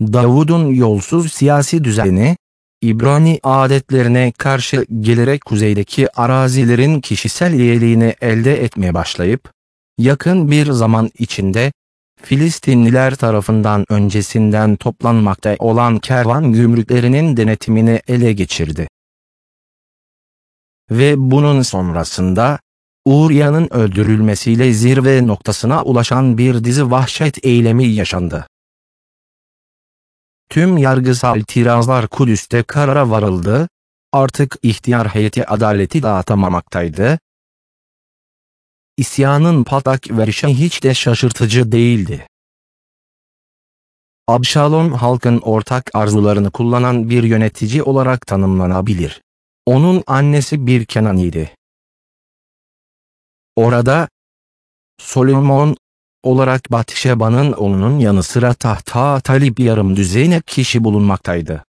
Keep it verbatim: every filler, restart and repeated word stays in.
Davud'un yolsuz siyasi düzeni, İbrani adetlerine karşı gelerek kuzeydeki arazilerin kişisel üyeliğini elde etmeye başlayıp, yakın bir zaman içinde, Filistinliler tarafından öncesinden toplanmakta olan kervan gümrüklerinin denetimini ele geçirdi. Ve bunun sonrasında, Uriah'nın öldürülmesiyle zirve noktasına ulaşan bir dizi vahşet eylemi yaşandı. Tüm yargısal itirazlar Kudüs'te karara varıldı, artık ihtiyar heyeti adaleti dağıtamamaktaydı. İsyanın patlak verişi hiç de şaşırtıcı değildi. Abşalom halkın ortak arzularını kullanan bir yönetici olarak tanımlanabilir. Onun annesi bir Kenaniydi. Orada, Solomon olarak Batşeba'nın oğlunun yanı sıra tahta talip yarım düzine kişi bulunmaktaydı.